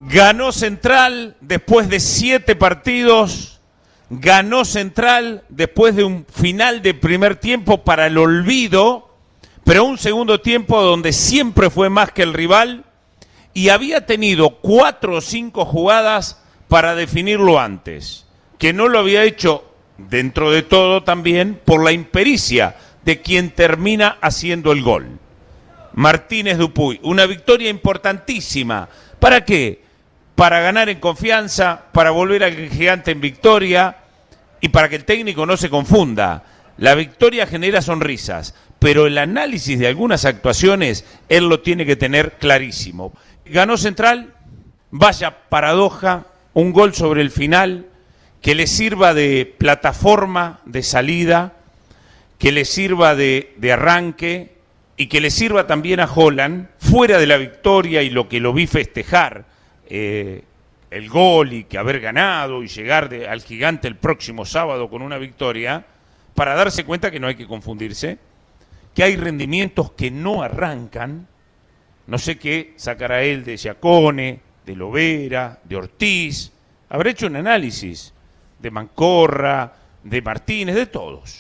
Ganó Central después de 7 partidos, ganó Central después de un final de primer tiempo para el olvido, pero un segundo tiempo donde siempre fue más que el rival y había tenido 4 o 5 jugadas para definirlo antes, que no lo había hecho dentro de todo también por la impericia de quien termina haciendo el gol. Martínez Dupuy, una victoria importantísima. ¿Para qué? Para ganar en confianza, para volver al Gigante en victoria y para que el técnico no se confunda. La victoria genera sonrisas, pero el análisis de algunas actuaciones él lo tiene que tener clarísimo. Ganó Central, vaya paradoja, un gol sobre el final que le sirva de plataforma de salida, que le sirva de arranque y que le sirva también a Holland, fuera de la victoria y lo que lo vi festejar, el gol y que haber ganado y llegar al Gigante el próximo sábado con una victoria, para darse cuenta que no hay que confundirse, que hay rendimientos que no arrancan. No sé qué sacará él de Giacone, de Lovera, de Ortiz. Habrá hecho un análisis de Mancorra, de Martínez, de todos.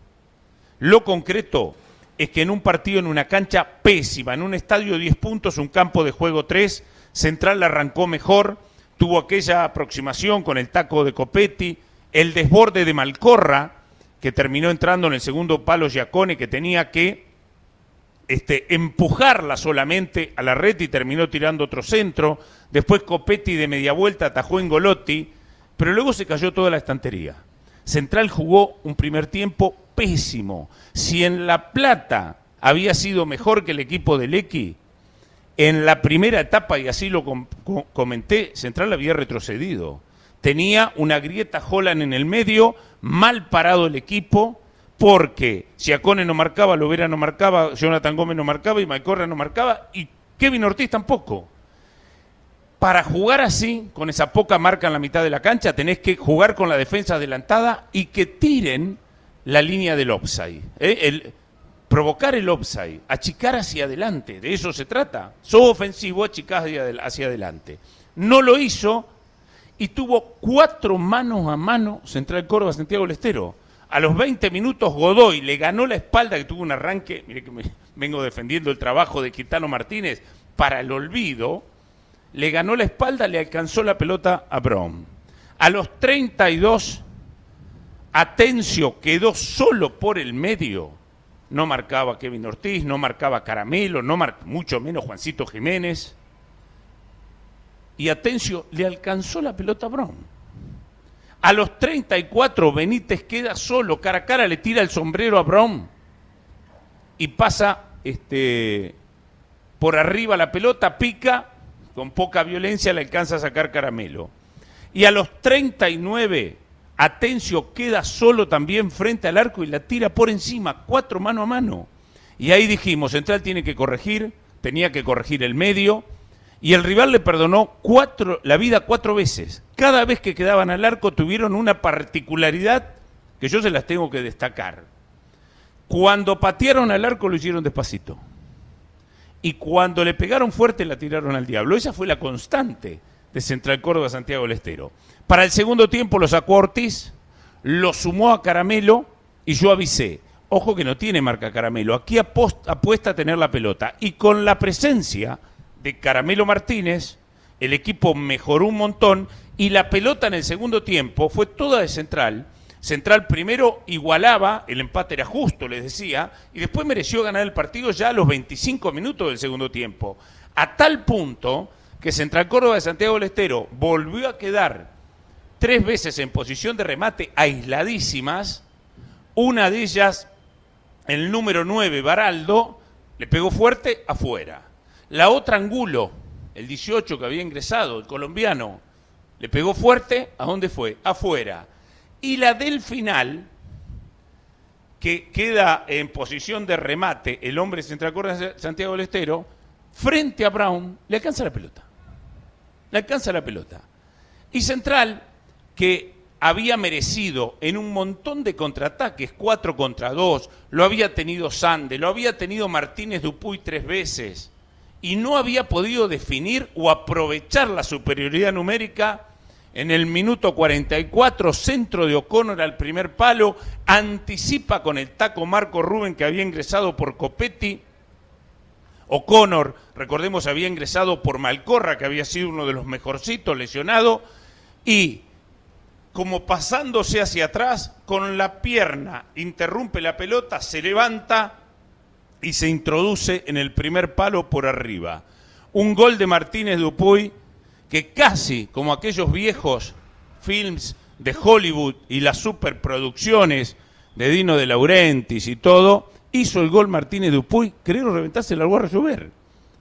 Lo concreto es que en un partido, en una cancha pésima, en un estadio de 10 puntos, un campo de juego 3, Central arrancó mejor, tuvo aquella aproximación con el taco de Copetti, el desborde de Malcorra, que terminó entrando en el segundo palo Giacone, que tenía que empujarla solamente a la red y terminó tirando otro centro. Después Copetti de media vuelta atajó en Golotti, pero luego se cayó toda la estantería. Central jugó un primer tiempo pésimo. Si en La Plata había sido mejor que el equipo de Lecky, en la primera etapa, y así lo comenté, Central había retrocedido. Tenía una grieta Holland en el medio, mal parado el equipo, porque Giacone no marcaba, Lovera no marcaba, Jonathan Gómez no marcaba y Malcorra no marcaba y Kevin Ortiz tampoco. Para jugar así, con esa poca marca en la mitad de la cancha, tenés que jugar con la defensa adelantada y que tiren la línea del offside. Provocar el offside, achicar hacia adelante, de eso se trata. Sos ofensivo, achicás hacia adelante. No lo hizo y tuvo 4 manos a mano Central Córdoba, Santiago del Estero. A los 20 minutos Godoy le ganó la espalda, que tuvo un arranque, mire que me vengo defendiendo el trabajo de Quitano Martínez, para el olvido, le ganó la espalda, le alcanzó la pelota a Brown. A los 32, Atencio quedó solo por el medio, no marcaba Kevin Ortiz, no marcaba Caramelo, mucho menos Juancito Jiménez, y Atencio le alcanzó la pelota a Brown. A los 34 Benítez queda solo, cara a cara le tira el sombrero a Brown y pasa por arriba la pelota, pica, con poca violencia le alcanza a sacar Caramelo. Y a los 39 Atencio queda solo también frente al arco y la tira por encima, 4 mano a mano. Y ahí dijimos, Central tiene que corregir, tenía que corregir el medio, y el rival le perdonó la vida 4 veces. Cada vez que quedaban al arco tuvieron una particularidad que yo se las tengo que destacar. Cuando patearon al arco lo hicieron despacito. Y cuando le pegaron fuerte la tiraron al diablo. Esa fue la constante de Central Córdoba, Santiago del Estero. Para el segundo tiempo lo sacó Ortiz, lo sumó a Caramelo y yo avisé. Ojo que no tiene marca Caramelo, aquí apuesta a tener la pelota. Y con la presencia de Caramelo Martínez, el equipo mejoró un montón y la pelota en el segundo tiempo fue toda de Central. Central primero igualaba, el empate era justo, les decía, y después mereció ganar el partido ya a los 25 minutos del segundo tiempo. A tal punto que Central Córdoba de Santiago del Estero volvió a quedar 3 veces en posición de remate aisladísimas. Una de ellas, el número 9, Baraldo, le pegó fuerte afuera. La otra, Angulo, el 18 que había ingresado, el colombiano, le pegó fuerte, ¿a dónde fue? Afuera. Y la del final, que queda en posición de remate, el hombre de Central Córdoba de Santiago del Estero, frente a Brown, le alcanza la pelota. Le alcanza la pelota. Y Central, que había merecido en un montón de contraataques, 4 contra 2, lo había tenido Sande, lo había tenido Martínez Dupuy 3 veces, y no había podido definir o aprovechar la superioridad numérica. En el minuto 44, centro de O'Connor al primer palo, anticipa con el taco Marco Rubén, que había ingresado por Copetti. O'Connor, recordemos, había ingresado por Malcorra, que había sido uno de los mejorcitos, lesionado, y como pasándose hacia atrás, con la pierna interrumpe la pelota, se levanta y se introduce en el primer palo por arriba. Un gol de Martínez Dupuy que casi como aquellos viejos films de Hollywood y las superproducciones de Dino De Laurentiis y todo, hizo el gol Martínez Dupuy, creo reventarse la Guarra Llover.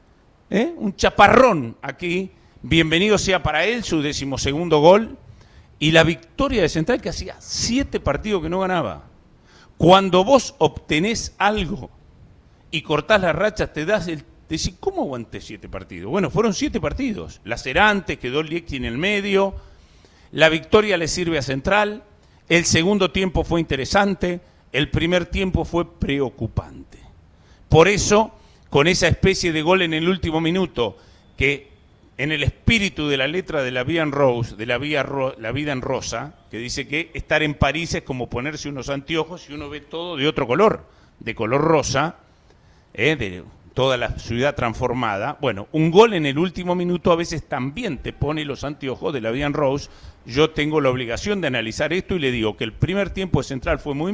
Un chaparrón aquí, bienvenido sea para él, su 12º gol, y la victoria de Central, que hacía 7 partidos que no ganaba. Cuando vos obtenés algo y cortás las rachas, te das el... Decís, ¿cómo aguanté 7 partidos? Bueno, fueron 7 partidos. Lacerantes, quedó Liecki en el medio, la victoria le sirve a Central, el segundo tiempo fue interesante, el primer tiempo fue preocupante. Por eso, con esa especie de gol en el último minuto, que en el espíritu de la letra de La Vida en Rose, de La Vida en Rosa, que dice que estar en París es como ponerse unos anteojos y uno ve todo de otro color, de color rosa, de toda la ciudad transformada. Bueno, un gol en el último minuto a veces también te pone los anteojos de La Vida en Rose. Yo tengo la obligación de analizar esto y le digo que el primer tiempo de Central fue muy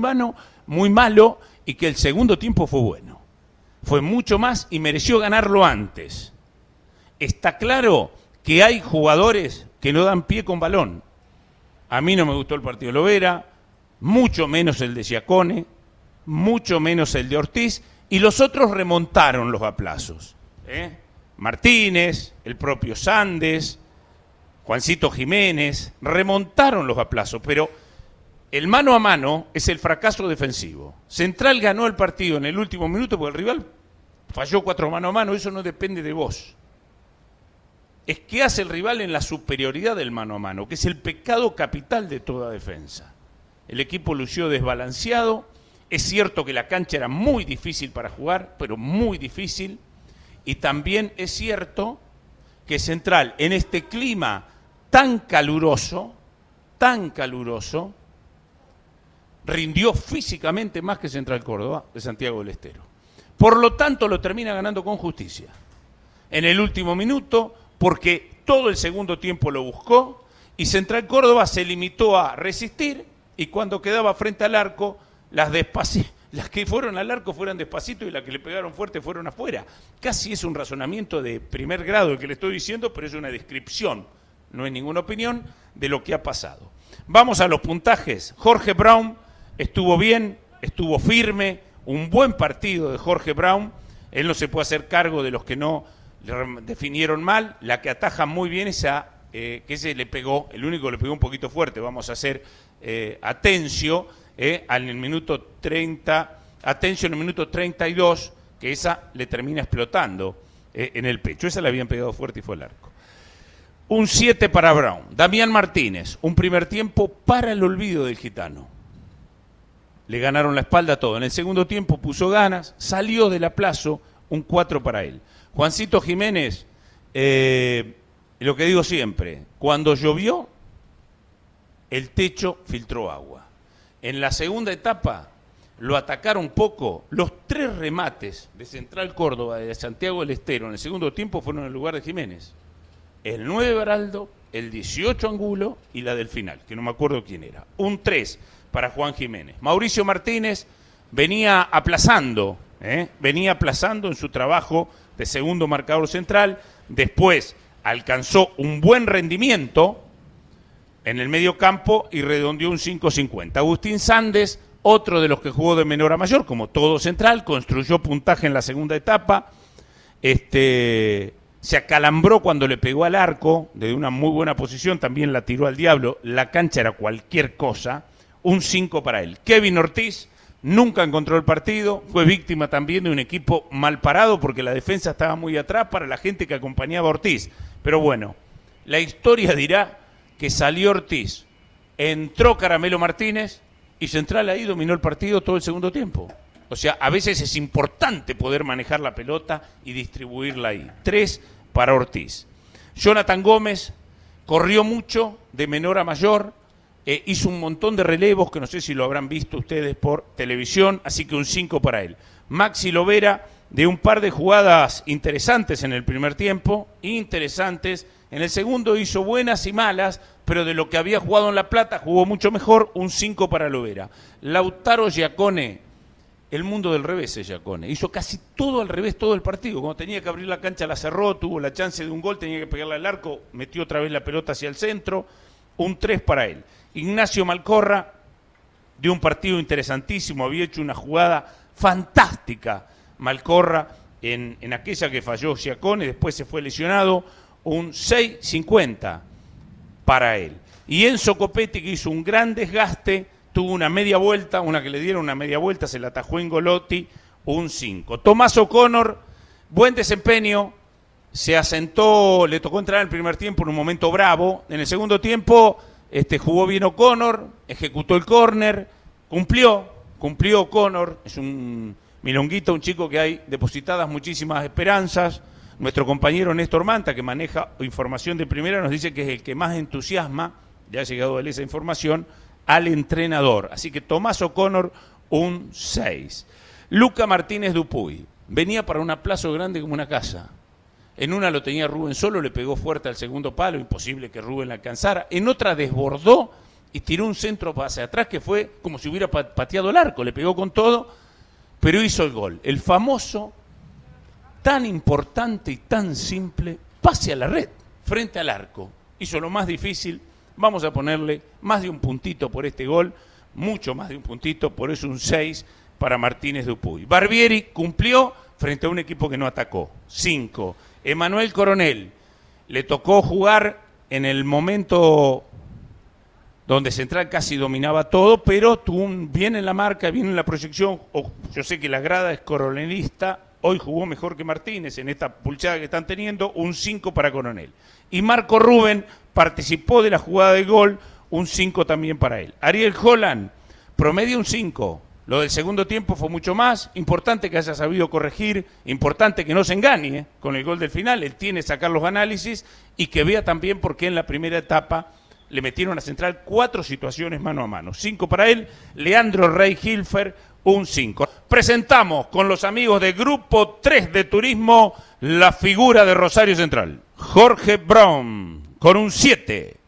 malo y que el segundo tiempo fue bueno. Fue mucho más y mereció ganarlo antes. Está claro que hay jugadores que no dan pie con balón. A mí no me gustó el partido de Lovera, mucho menos el de Giacone, mucho menos el de Ortiz, y los otros remontaron los aplazos. Martínez, el propio Sandes, Juancito Jiménez, remontaron los aplazos, pero el mano a mano es el fracaso defensivo. Central ganó el partido en el último minuto porque el rival falló 4 mano a mano, eso no depende de vos. Es que hace el rival en la superioridad del mano a mano, que es el pecado capital de toda defensa. El equipo lució desbalanceado. Es cierto que la cancha era muy difícil para jugar, pero muy difícil. Y también es cierto que Central, en este clima tan caluroso, rindió físicamente más que Central Córdoba de Santiago del Estero. Por lo tanto, lo termina ganando con justicia. En el último minuto, porque todo el segundo tiempo lo buscó, y Central Córdoba se limitó a resistir, y cuando quedaba frente al arco, las que fueron al arco fueron despacito y las que le pegaron fuerte fueron afuera. Casi es un razonamiento de primer grado el que le estoy diciendo, pero es una descripción, no es ninguna opinión de lo que ha pasado. Vamos a los puntajes. Jorge Brown estuvo bien, estuvo firme, un buen partido de Jorge Brown. Él no se puede hacer cargo de los que no definieron mal. La que ataja muy bien esa, que ese le pegó, el único que le pegó un poquito fuerte, vamos a hacer Atencio, en el minuto 30, Atencio en el minuto 32, que esa le termina explotando en el pecho. Esa le habían pegado fuerte y fue el arco. Un 7 para Brown. Damián Martínez, un primer tiempo para el olvido del gitano. Le ganaron la espalda a todo. En el segundo tiempo puso ganas, salió del aplazo, un 4 para él. Juancito Jiménez, lo que digo siempre, cuando llovió, el techo filtró agua. En la segunda etapa lo atacaron poco. Los 3 remates de Central Córdoba y de Santiago del Estero en el segundo tiempo fueron en el lugar de Jiménez. El 9 Baraldo, el 18 Angulo y la del final, que no me acuerdo quién era. Un 3 para Juan Jiménez. Mauricio Martínez venía aplazando en su trabajo de segundo marcador central. Después alcanzó un buen rendimiento en el medio campo y redondeó un 5.50. Agustín Sandes, otro de los que jugó de menor a mayor, como todo Central, construyó puntaje en la segunda etapa. Se acalambró cuando le pegó al arco, de una muy buena posición, también la tiró al diablo. La cancha era cualquier cosa, un 5 para él. Kevin Ortiz nunca encontró el partido, fue víctima también de un equipo mal parado porque la defensa estaba muy atrás para la gente que acompañaba a Ortiz. Pero bueno, la historia dirá que salió Ortiz, entró Caramelo Martínez y Central ahí dominó el partido todo el segundo tiempo. O sea, a veces es importante poder manejar la pelota y distribuirla ahí. 3 para Ortiz. Jonathan Gómez corrió mucho, de menor a mayor, hizo un montón de relevos que no sé si lo habrán visto ustedes por televisión, así que un 5 para él. Maxi Lovera, de un par de jugadas interesantes en el primer tiempo, interesantes. En el segundo hizo buenas y malas, pero de lo que había jugado en La Plata jugó mucho mejor, un 5 para Lovera. Lautaro Giacone, el mundo del revés es Giacone. Hizo casi todo al revés todo el partido. Cuando tenía que abrir la cancha la cerró, tuvo la chance de un gol, tenía que pegarle al arco, metió otra vez la pelota hacia el centro, un 3 para él. Ignacio Malcorra, de un partido interesantísimo, había hecho una jugada fantástica Malcorra en aquella que falló Giacone, después se fue lesionado, un 6.50 para él. Y Enzo Copetti, que hizo un gran desgaste, tuvo una media vuelta, una que le dieron una media vuelta, se la atajó en Golotti, un 5. Tomás O'Connor, buen desempeño, se asentó, le tocó entrar en el primer tiempo en un momento bravo, en el segundo tiempo jugó bien O'Connor, ejecutó el córner, cumplió O'Connor, es un milonguito, un chico que hay depositadas muchísimas esperanzas. Nuestro compañero Néstor Manta, que maneja información de primera, nos dice que es el que más entusiasma, ya ha llegado a él esa información, al entrenador. Así que Tomás O'Connor, un 6. Luca Martínez Dupuy, venía para un aplazo grande como una casa. En una lo tenía Rubén solo, le pegó fuerte al segundo palo, imposible que Rubén la alcanzara. En otra desbordó y tiró un centro hacia atrás que fue como si hubiera pateado el arco, le pegó con todo, pero hizo el gol. El famoso, tan importante y tan simple, pase a la red, frente al arco. Hizo lo más difícil, vamos a ponerle más de un puntito por este gol, mucho más de un puntito, por eso un 6 para Martínez Dupuy. Barbieri cumplió frente a un equipo que no atacó, 5. Emanuel Coronel, le tocó jugar en el momento donde Central casi dominaba todo, pero tuvo bien en la marca, bien en la proyección. Yo sé que la grada es coronelista, hoy jugó mejor que Martínez en esta pulseada que están teniendo, un 5 para Coronel. Y Marco Rubén participó de la jugada de gol, un 5 también para él. Ariel Holland, promedio un 5. Lo del segundo tiempo fue mucho más, importante que haya sabido corregir, importante que no se engañe con el gol del final, él tiene que sacar los análisis y que vea también por qué en la primera etapa le metieron a Central 4 situaciones mano a mano. 5 para él, Leandro Rey Hilfer, un 5. Presentamos con los amigos de Grupo 3 de Turismo la figura de Rosario Central, Jorge Brown, con un 7.